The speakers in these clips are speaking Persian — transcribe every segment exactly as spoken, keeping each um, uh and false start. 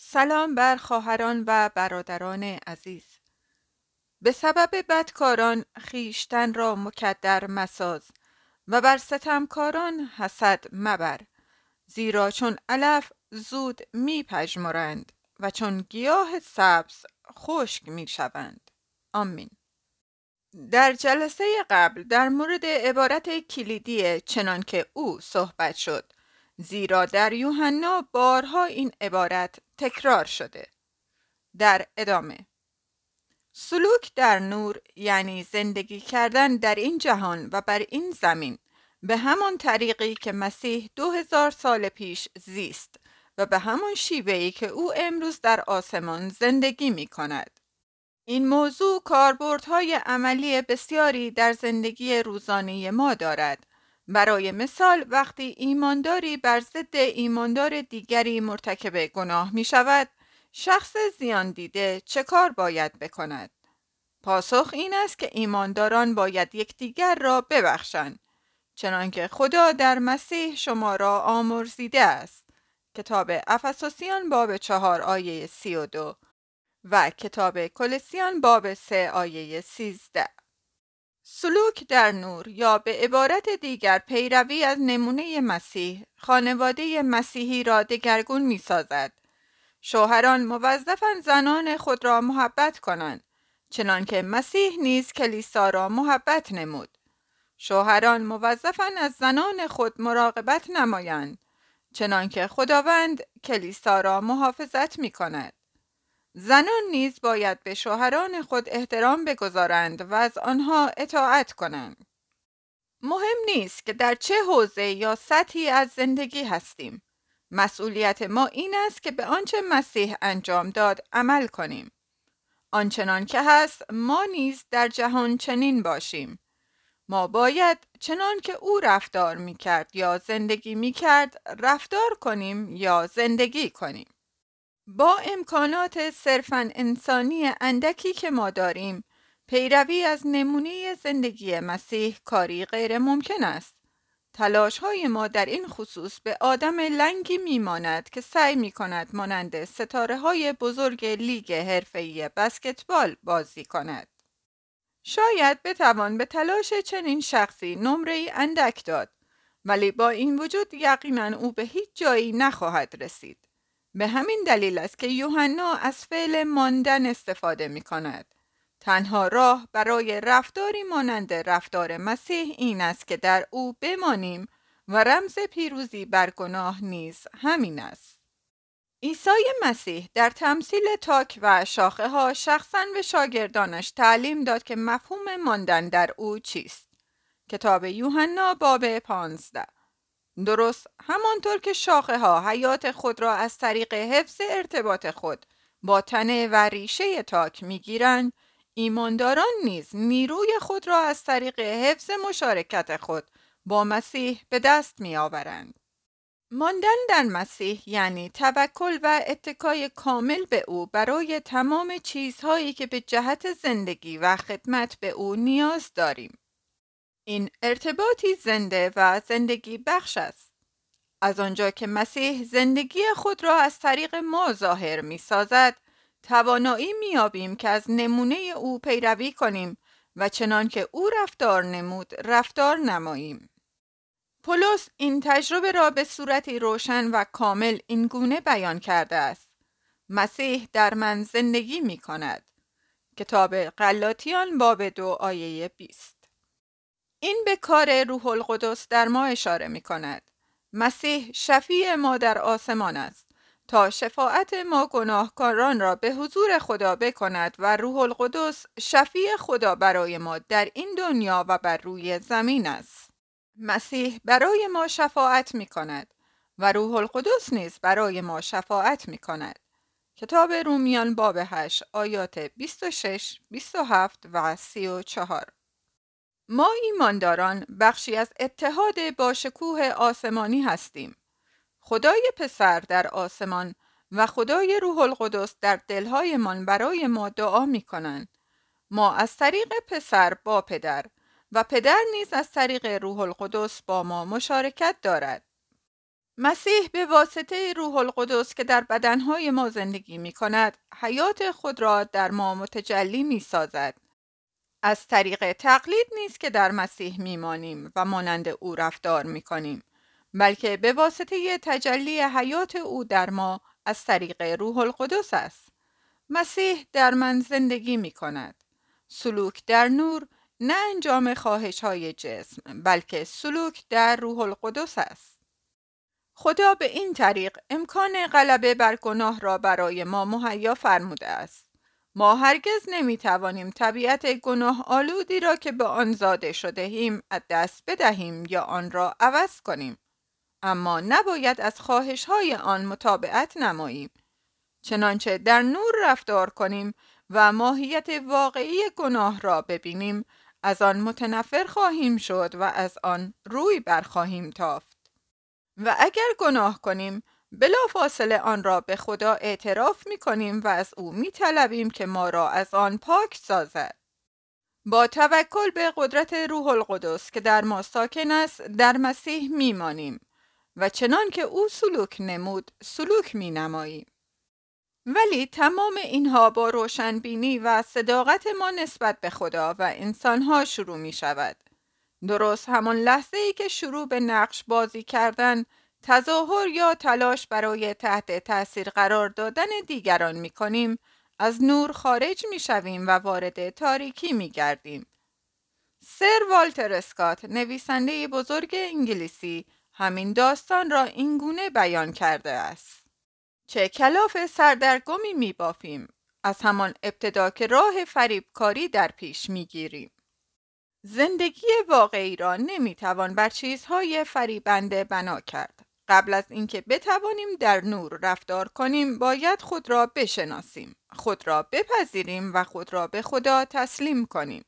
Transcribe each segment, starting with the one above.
سلام بر خواهران و برادران عزیز. به سبب بدکاران خیشتن را مکدر مساز و بر ستمکاران حسد مبر، زیرا چون علف زود می پژمرند و چون گیاه سبز خشک می شوند. آمین. در جلسه قبل در مورد عبارت کلیدی چنان که او صحبت شد، زیرا در یوحنا بارها این عبارت تکرار شده. در ادامه، سلوک در نور یعنی زندگی کردن در این جهان و بر این زمین به همان طریقی که مسیح دو هزار سال پیش زیست و به همان شیوهی که او امروز در آسمان زندگی می کند. این موضوع کاربردهای عملی بسیاری در زندگی روزانه ما دارد. برای مثال، وقتی ایمانداری بر ضد ایماندار دیگری مرتکب گناه می شود، شخص زیان دیده چه کار باید بکند؟ پاسخ این است که ایمانداران باید یکدیگر را ببخشند، چنانکه خدا در مسیح شما را آمرزیده است. کتاب افسوسیان باب چهار آیه سی و دو و کتاب کلسیان باب سه آیه سیزده. سلوک در نور یا به عبارت دیگر پیروی از نمونه مسیح خانواده مسیحی را دگرگون می سازد. شوهران موظفند زنان خود را محبت کنند، چنانکه مسیح نیز کلیسا را محبت نمود. شوهران موظفند از زنان خود مراقبت نمایند، چنانکه خداوند کلیسا را محافظت می کند. زنان نیز باید به شوهران خود احترام بگذارند و از آنها اطاعت کنند. مهم نیست که در چه حوزه یا سطحی از زندگی هستیم. مسئولیت ما این است که به آنچه مسیح انجام داد عمل کنیم. آنچنان که هست ما نیز در جهان چنین باشیم. ما باید چنان که او رفتار می کرد یا زندگی می کرد رفتار کنیم یا زندگی کنیم. با امکانات صرفاً انسانی اندکی که ما داریم، پیروی از نمونه زندگی مسیح کاری غیر ممکن است. تلاش های ما در این خصوص به آدم لنگی میماند که سعی می کند مانند ستاره های بزرگ لیگ حرفه‌ای بسکتبال بازی کند. شاید بتوان به تلاش چنین شخصی نمره اندک داد، ولی با این وجود یقیناً او به هیچ جایی نخواهد رسید. به همین دلیل است که یوحنا از فعل ماندن استفاده می کند. تنها راه برای رفتاری مانند رفتار مسیح این است که در او بمانیم و رمز پیروزی بر گناه نیز همین است. عیسی مسیح در تمثیل تاک و شاخه ها شخصاً به شاگردانش تعلیم داد که مفهوم ماندن در او چیست. کتاب یوحنا باب پانزده. درست همانطور که شاخه ها حیات خود را از طریق حفظ ارتباط خود با تنه و ریشه تاک می گیرند، ایمانداران نیز نیروی خود را از طریق حفظ مشارکت خود با مسیح به دست می آورند. ماندن در مسیح یعنی توکل و اتکای کامل به او برای تمام چیزهایی که به جهت زندگی و خدمت به او نیاز داریم. این ارتباطی زنده و زندگی بخش است. از آنجا که مسیح زندگی خود را از طریق ما ظاهر می سازد، توانایی می یابیم که از نمونه او پیروی کنیم و چنان که او رفتار نمود رفتار نماییم. پولس این تجربه را به صورتی روشن و کامل این گونه بیان کرده است: مسیح در من زندگی می کند. کتاب غلاطیان باب دو آیه بیست. این به کار روح القدس در ما اشاره می کند. مسیح شفیع ما در آسمان است تا شفاعت ما گناهکاران را به حضور خدا بکند و روح القدس شفیع خدا برای ما در این دنیا و بر روی زمین است. مسیح برای ما شفاعت می کند و روح القدس نیز برای ما شفاعت می کند. کتاب رومیان باب هشت آیات بیست و شش، بیست و هفت و سی و چهار. ما ایمانداران بخشی از اتحاد با شکوه آسمانی هستیم. خدای پسر در آسمان و خدای روح القدس در دلهایمان برای ما دعا می کنند. ما از طریق پسر با پدر و پدر نیز از طریق روح القدس با ما مشارکت دارد. مسیح به واسطه روح القدس که در بدنهای ما زندگی می کند، حیات خود را در ما متجلی می سازد. از طریق تقلید نیست که در مسیح می مانیم و مانند او رفتار می کنیم، بلکه به واسطه تجلی حیات او در ما از طریق روح القدس است. مسیح در من زندگی می کند. سلوک در نور نه انجام خواهش های جسم، بلکه سلوک در روح القدس است. خدا به این طریق امکان غلبه بر گناه را برای ما مهیا فرموده است. ما هرگز نمی توانیم طبیعت گناه آلودی را که به آن زاده شده ایم از دست بدهیم یا آن را عوض کنیم، اما نباید از خواهش های آن مطابقت نماییم. چنانچه در نور رفتار کنیم و ماهیت واقعی گناه را ببینیم، از آن متنفر خواهیم شد و از آن روی برخواهیم تافت. و اگر گناه کنیم، بلافاصله آن را به خدا اعتراف می کنیم و از او می طلبیم که ما را از آن پاک سازد. با توکل به قدرت روح القدس که در ما ساکن است، در مسیح می مانیم و چنان که او سلوک نمود، سلوک می نماییم. ولی تمام اینها با روشنبینی و صداقت ما نسبت به خدا و انسانها شروع می شود. درست همان لحظه ای که شروع به نقش بازی کردن، تظاهر یا تلاش برای تحت تأثیر قرار دادن دیگران می کنیم، از نور خارج می شویم و وارد تاریکی می گردیم. سر والتر اسکات، نویسنده بزرگ انگلیسی، همین داستان را اینگونه بیان کرده است: چه کلاف سردرگمی می بافیم، از همان ابتدا که راه فریبکاری در پیش می گیریم. زندگی واقعی را نمی توان بر چیزهای فریبنده بنا کرد. قبل از اینکه بتوانیم در نور رفتار کنیم، باید خود را بشناسیم، خود را بپذیریم و خود را به خدا تسلیم کنیم.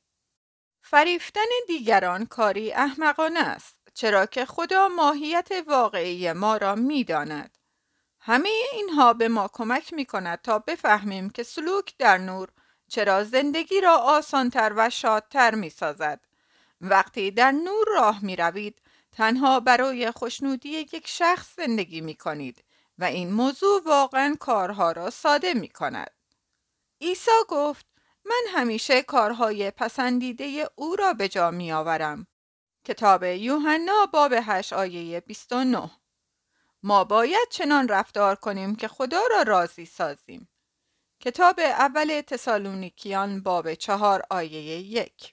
فریفتن دیگران کاری احمقانه است، چرا که خدا ماهیت واقعی ما را می داند. همه اینها به ما کمک می کند تا بفهمیم که سلوک در نور چرا زندگی را آسانتر و شادتر می سازد. وقتی در نور راه می روید، تنها برای خوشنودی یک شخص زندگی می کنید و این موضوع واقعا کارها را ساده می کند. عیسی گفت: من همیشه کارهای پسندیده او را به جا می آورم. کتاب یوحنا باب هشت آیه بیست و نه. ما باید چنان رفتار کنیم که خدا را راضی سازیم. کتاب اول تسالونیکیان باب چهار آیه یک.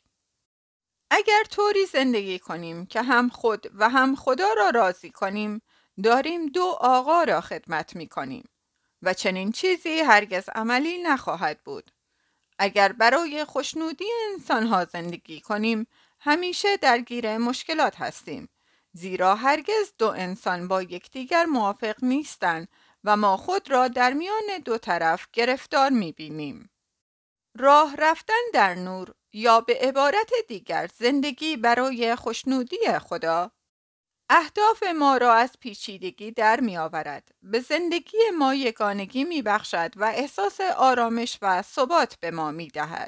اگر طوری زندگی کنیم که هم خود و هم خدا را راضی کنیم، داریم دو آقا را خدمت می کنیم و چنین چیزی هرگز عملی نخواهد بود. اگر برای خوشنودی انسانها زندگی کنیم، همیشه درگیر مشکلات هستیم، زیرا هرگز دو انسان با یکدیگر موافق نیستند و ما خود را در میان دو طرف گرفتار می بینیم. راه رفتن در نور، یا به عبارت دیگر زندگی برای خوشنودی خدا، اهداف ما را از پیچیدگی در می آورد، به زندگی ما یگانگی می بخشد و احساس آرامش و ثبات به ما می دهد.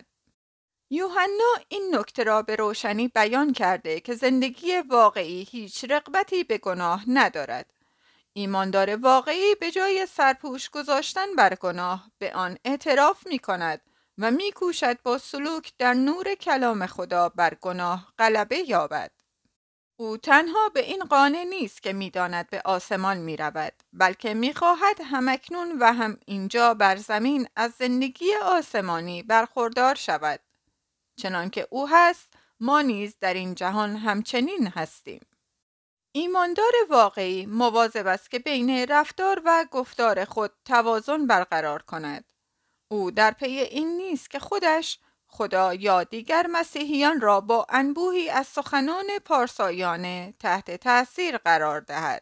یوحنا این نکته را به روشنی بیان کرده که زندگی واقعی هیچ رغبتی به گناه ندارد. ایماندار واقعی به جای سرپوش گذاشتن بر گناه، به آن اعتراف می کند و می کوشد با سلوک در نور کلام خدا بر گناه غلبه یابد. او تنها به این قانع نیست که می داند به آسمان می رود، بلکه می خواهد همکنون و هم اینجا بر زمین از زندگی آسمانی برخوردار شود. چنانکه او هست، ما نیز در این جهان همچنین هستیم. ایماندار واقعی مواظب است که بین رفتار و گفتار خود توازن برقرار کند. او در پی این نیست که خودش، خدا یا دیگر مسیحیان را با انبوهی از سخنان پارسایانه تحت تأثیر قرار دهد.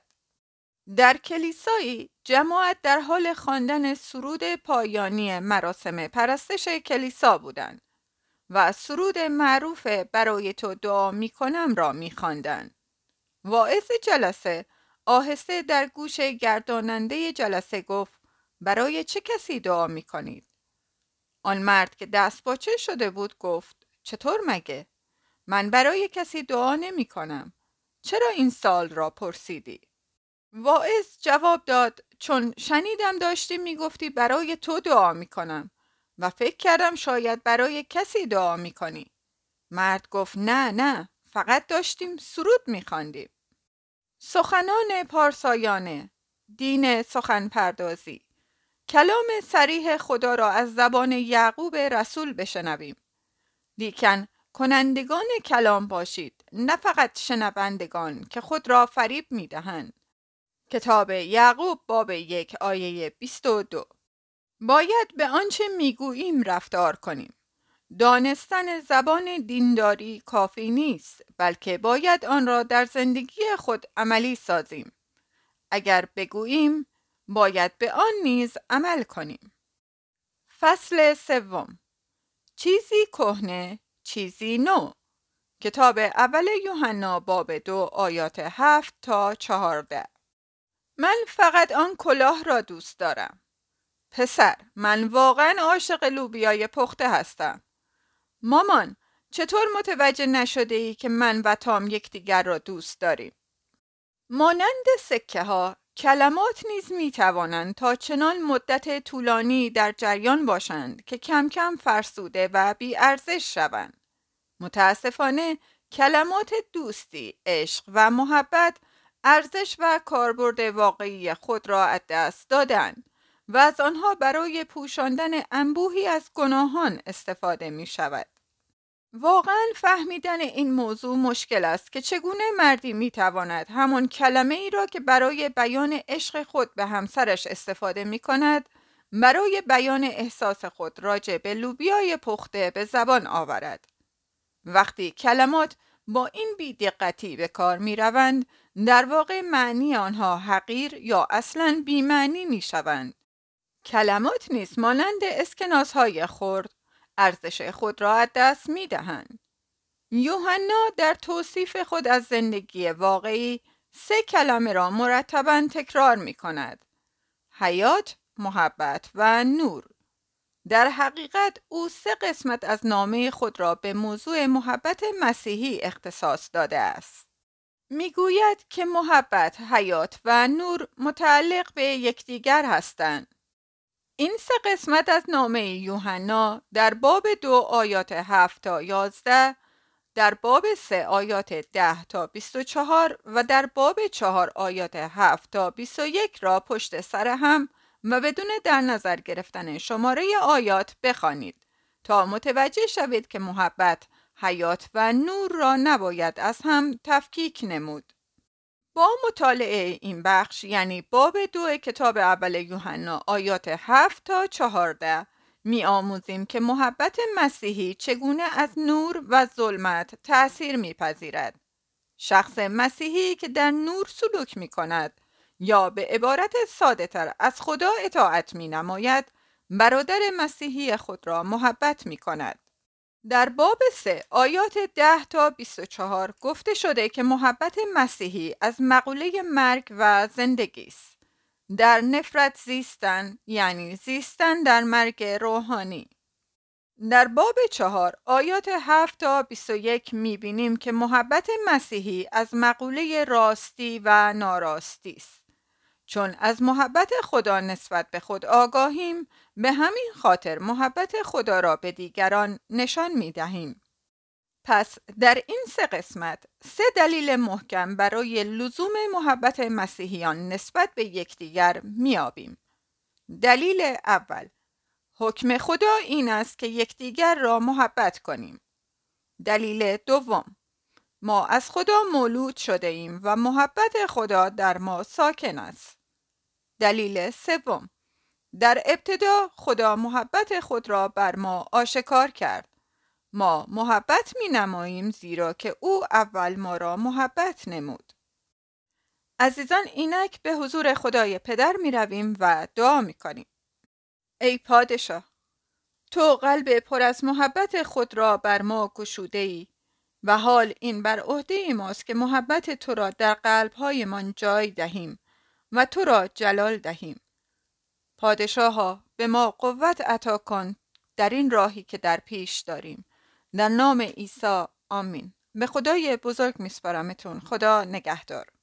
در کلیسایی، جماعت در حال خواندن سرود پایانی مراسم پرستش کلیسا بودند و سرود معروف برای تو دعا می کنم را می خواندند. واعظ جلسه آهسته در گوش گرداننده جلسه گفت: برای چه کسی دعا می کنید؟ آن مرد که دست باچه شده بود گفت: چطور مگه؟ من برای کسی دعا نمی کنم. چرا این سال را پرسیدی؟ واعظ جواب داد: چون شنیدم داشتی میگفتی برای تو دعا میکنم و فکر کردم شاید برای کسی دعا میکنی. مرد گفت: نه نه، فقط داشتیم سرود میخواندیم. سخنان پارسایانه، دین سخن پردازی. کلام صریح خدا را از زبان یعقوب رسول بشنویم. لیکن کنندگان کلام باشید، نه فقط شنوندگان که خود را فریب میدهند. کتاب یعقوب باب یک آیه بیست و دو. باید به آنچه میگوییم رفتار کنیم. دانستن زبان دینداری کافی نیست، بلکه باید آن را در زندگی خود عملی سازیم. اگر بگوییم، باید به آن نیز عمل کنیم. فصل سوم. چیزی کهنه، چیزی نو. کتاب اول یوحنا باب دو آیات هفت تا چهارده. من فقط آن کلاه را دوست دارم. پسر، من واقعا عاشق لوبیای پخته هستم. مامان، چطور متوجه نشده ای که من و تام یکدیگر را دوست داریم؟ مانند سکه ها، کلمات نیز می توانند تا چنان مدت طولانی در جریان باشند که کم کم فرسوده و بی ارزش شوند. متاسفانه کلمات دوستی، عشق و محبت ارزش و کاربرد واقعی خود را از دست دادند و از آنها برای پوشاندن انبوهی از گناهان استفاده می شود. واقعا فهمیدن این موضوع مشکل است که چگونه مردی می تواند همان کلمه ای را که برای بیان عشق خود به همسرش استفاده می کند برای بیان احساس خود راجع به لوبیای پخته به زبان آورد. وقتی کلمات با این بی‌دقتی به کار می روند، در واقع معنی آنها حقیر یا اصلاً بی‌معنی می شوند. کلمات نیز مانند اسکناس‌های خرد ارزش خود را از دست می دهند. یوحنا در توصیف خود از زندگی واقعی سه کلمه را مرتباً تکرار می کند: حیات، محبت و نور. در حقیقت او سه قسمت از نامه خود را به موضوع محبت مسیحی اختصاص داده است. میگوید که محبت، حیات و نور متعلق به یکدیگر هستند. این سه قسمت از نامه یوحنا در باب دو آیات هفت تا یازده، در باب سه آیات ده تا بیست و چهار و در باب چهار آیات هفت تا بیست و یک را پشت سر هم و بدون در نظر گرفتن شماره آیات بخوانید تا متوجه شوید که محبت، حیات و نور را نباید از هم تفکیک نمود. با مطالعه این بخش، یعنی باب دو کتاب اول یوحنا آیات هفت تا چهارده، می آموزیم که محبت مسیحی چگونه از نور و ظلمت تأثیر می پذیرد. شخص مسیحی که در نور سلوک می کند یا به عبارت ساده تر از خدا اطاعت می نماید، برادر مسیحی خود را محبت می کند. در باب سه آیات ده تا بیست و چهار گفته شده که محبت مسیحی از مقوله مرگ و زندگی است. در نفرت زیستن، یعنی زیستن در مرگ روحانی. در باب چهار آیات هفت تا بیست و یک می بینیم که محبت مسیحی از مقوله راستی و ناراستی است. چون از محبت خدا نسبت به خود آگاهیم، به همین خاطر محبت خدا را به دیگران نشان می دهیم. پس در این سه قسمت سه دلیل محکم برای لزوم محبت مسیحیان نسبت به یکدیگر می‌یابیم. دلیل اول، حکم خدا این است که یکدیگر را محبت کنیم. دلیل دوم، ما از خدا مولود شده ایم و محبت خدا در ما ساکن است. دلیل سوم، در ابتدا خدا محبت خود را بر ما آشکار کرد. ما محبت می نماییم زیرا که او اول ما را محبت نمود. عزیزان، اینک به حضور خدای پدر می رویم و دعا می کنیم. ای پادشاه، تو قلب پر از محبت خود را بر ما گشوده ای و حال این بر عهده ماست که محبت تو را در قلب‌هایمان جای دهیم و تو را جلال دهیم. پادشاها، به ما قوت عطا کن در این راهی که در پیش داریم. در نام عیسی، آمین. به خدای بزرگ میسپارمتون. خدا نگهدار.